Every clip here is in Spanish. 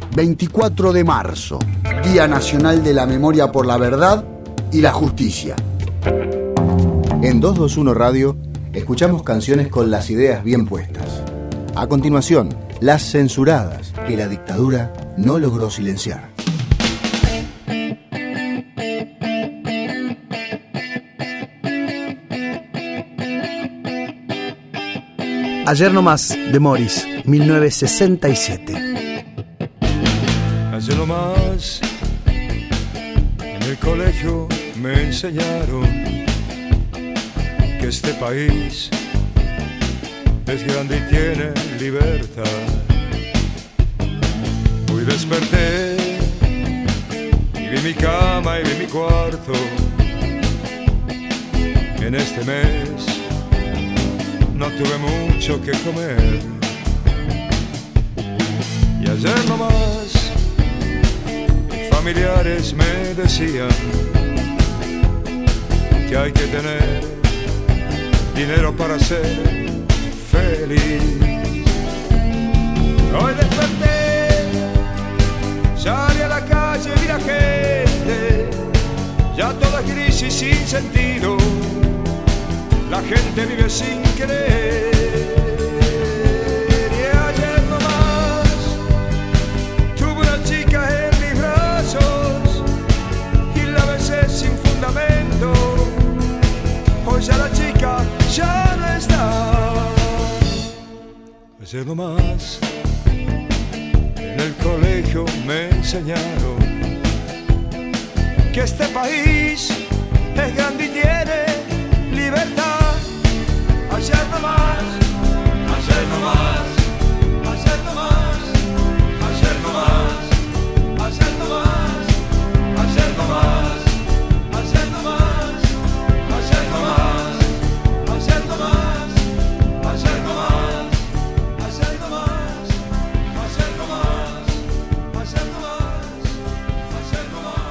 24 de marzo, Día Nacional de la Memoria por la Verdad y la Justicia. En 221 Radio escuchamos canciones con las ideas bien puestas. A continuación, las censuradas que la dictadura no logró silenciar. Ayer nomás, de Morris, 1967. Ayer nomás, en el colegio me enseñaron que este país es grande y tiene libertad. Hoy desperté y vi mi cama y vi mi cuarto. En este mes no tuve mucho que comer. Y ayer nomás mis familiares me decían que hay que tener dinero para ser feliz. Hoy desperté, salí a la calle y vi la gente, ya toda gris y sin sentido. La gente vive sin querer. Y ayer nomás tuve una chica en mis brazos y la besé sin fundamento. Hoy ya la chica ya no está. Ayer nomás en el colegio me enseñaron que este país es grande y tiene libertad. Ayer nomás, ayer nomás, ayer nomás, ayer nomás, ayer nomás, ayer nomás, ayer nomás, ayer nomás, ayer nomás, ayer nomás, ayer nomás, ayer nomás, ayer nomás, ayer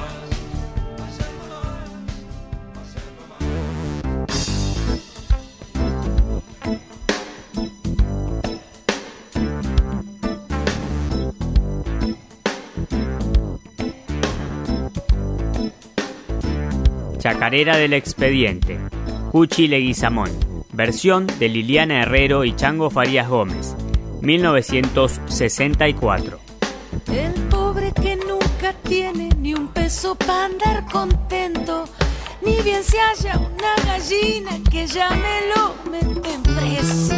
Chacarera del Expediente, Cuchi Leguizamón, versión de Liliana Herrero y Chango Farías Gómez, 1964. El pobre que nunca tiene ni un peso para andar contento, ni bien se halla una gallina que ya me lo meten preso.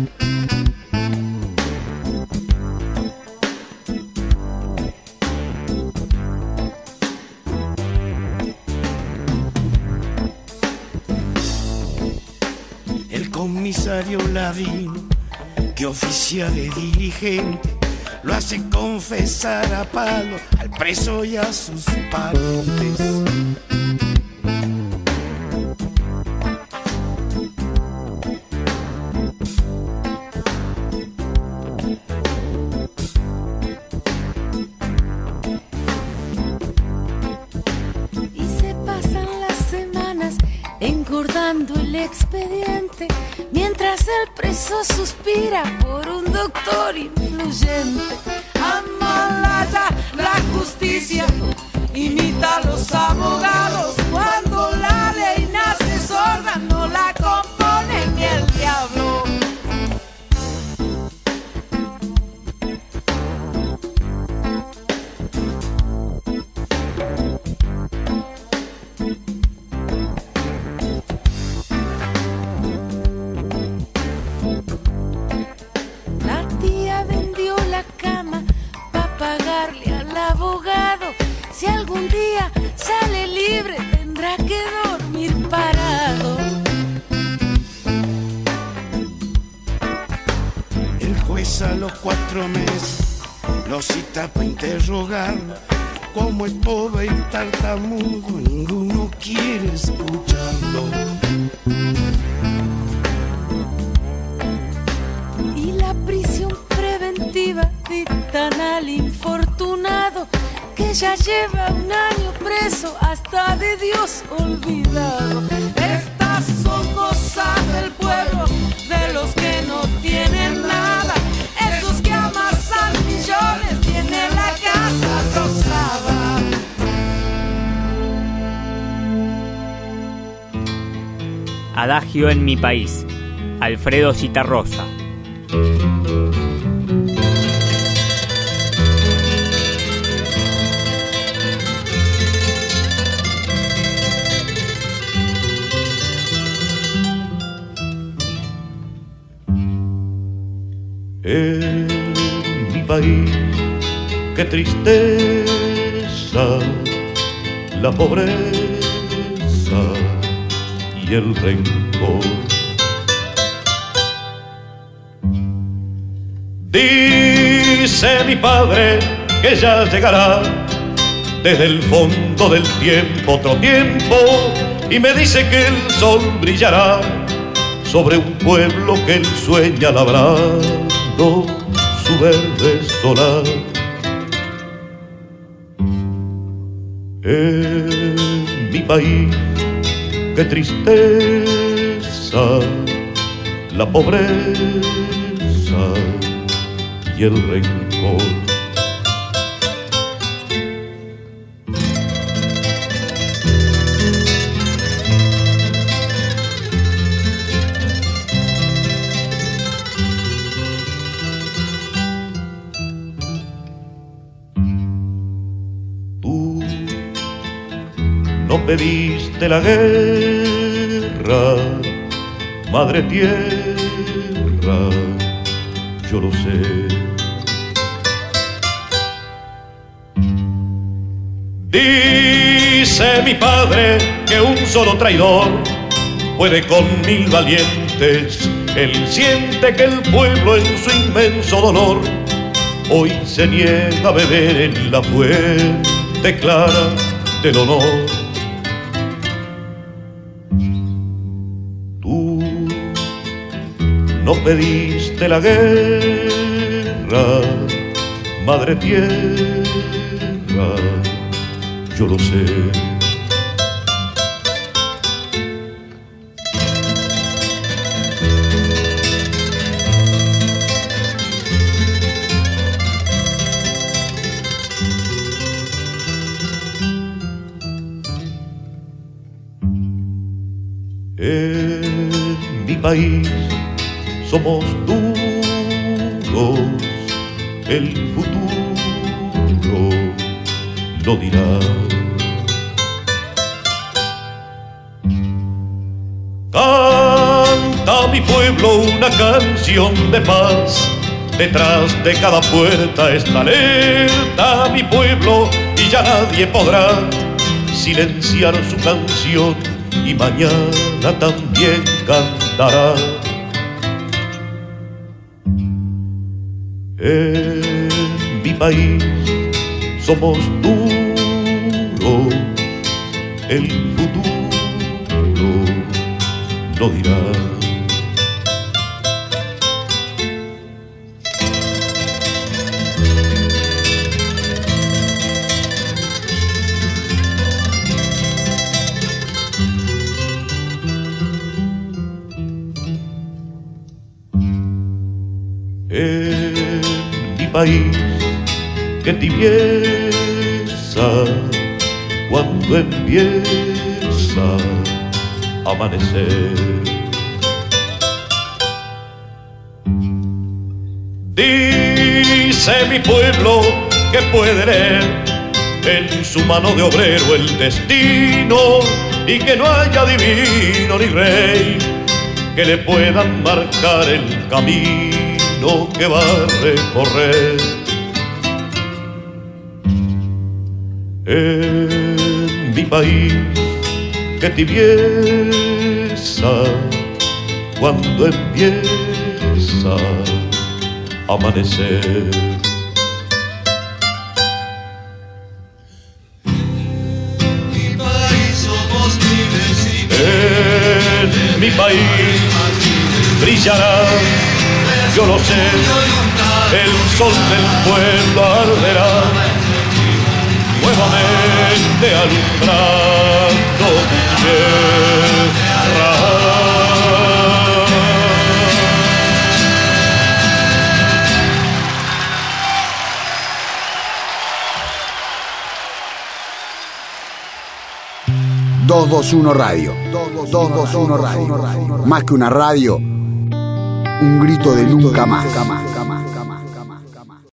Comisario Lavín, que oficia de dirigente, lo hace confesar a palo al preso y a sus parientes. Y se pasan las semanas engordando el expediente, mientras el preso suspira por un doctor influyente. Amalaya la justicia, imita a los abogados. Cuando la ley nace sorda, no la compone ni el diablo. Si algún día sale libre, tendrá que dormir parado. El juez a los 4 meses lo cita para interrogarlo. Como es pobre y tartamudo, ninguno quiere escucharlo. Y la prisión preventiva dictan al infortunado, que ya lleva un año preso, hasta de Dios olvidado. Estas son cosas del pueblo, de los que no tienen nada. Esos que amasan millones tienen la cara Adagio en mi país. Alfredo Citarrosa. En mi país, qué tristeza, la pobreza y el rencor. Dice mi padre que ya llegará desde el fondo del tiempo otro tiempo, y me dice que el sol brillará sobre un pueblo que él sueña labrando su verde solar. En mi país, qué tristeza, la pobreza y el rencor. No pediste la guerra, madre tierra, yo lo sé. Dice mi padre que un solo traidor puede con 1000 valientes. Él siente que el pueblo en su inmenso dolor hoy se niega a beber en la fuente clara del honor. No pediste la guerra, madre tierra, yo lo sé. En mi país somos duros, el futuro lo dirá. Canta mi pueblo una canción de paz, detrás de cada puerta está alerta mi pueblo, y ya nadie podrá silenciar su canción, y mañana también cantará. En mi país somos duros, el futuro lo dirá. En mi país, qué tibieza cuando empieza a amanecer. Dice mi pueblo que puede leer en su mano de obrero el destino, y que no haya divino ni rey que le puedan marcar el camino que va a recorrer. En mi país, qué tibieza cuando empieza a amanecer. Mi país somos miles y en mi país brillará, yo lo sé, el sol del pueblo arderá nuevamente alumbrando mi tierra. 221 Radio. 221 Radio. Más que una radio, un grito de nunca más.